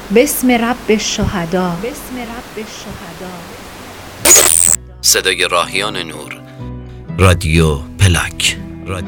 بسم رب الشهدا. صدای راهیان نور. رادیو پلاک.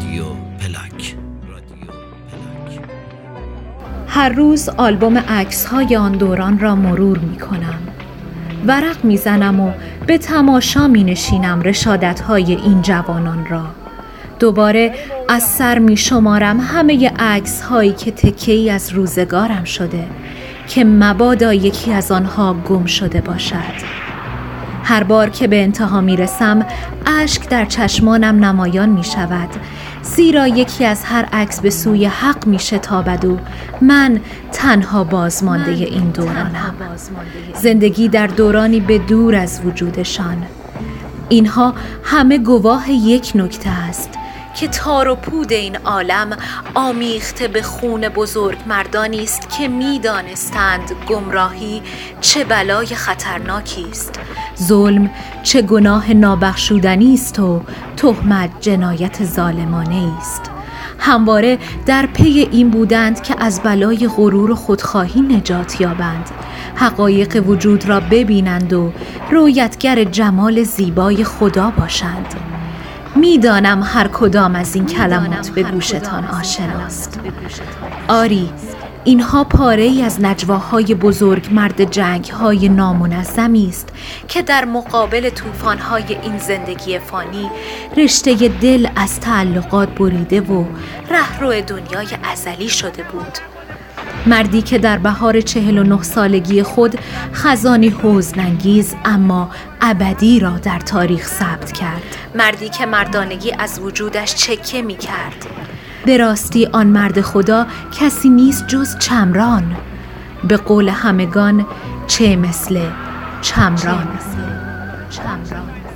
هر روز آلبوم عکس‌های آن دوران را مرور می‌کنم. ورق می‌زنم و به تماشا می‌نشینم رشادت‌های این جوانان را. دوباره از سر می‌شمارم همه عکس‌هایی که تکه‌ای از روزگارم شده که مبادا یکی از آنها گم شده باشد. هر بار که به انتها میرسم اشک در چشمانم نمایان می شود، زیرا یکی از هر عکس به سوی حق می شتابد و من تنها بازمانده این دورانم. زندگی در دورانی به دور از وجودشان. اینها همه گواه یک نکته است که تار و پود این عالم آمیخته به خون بزرگ مردانی است که می دانستند گمراهی چه بلای خطرناکی است، ظلم چه گناه نابخشودنی است و تهمت جنایت ظالمانه است. همواره در پی این بودند که از بلای غرور و خودخواهی نجات یابند، حقایق وجود را ببینند و رویتگر جمال زیبای خدا باشند. میدانم هر کدام از این کلمات به گوشتان آشناست. آری، اینها پاره‌ای از نجواهای بزرگ مرد جنگ‌های نامنظمی است که در مقابل طوفان‌های این زندگی فانی رشته دل از تعلقات بریده و رهرو دنیای ازلی شده بود. مردی که در بهار 49 سالگی خود خزانی حزن‌انگیز اما ابدی را در تاریخ ثبت کرد. مردی که مردانگی از وجودش چکه می کرد. به راستی آن مرد خدا کسی نیست جز چمران. به قول همگان چه مثل چمران.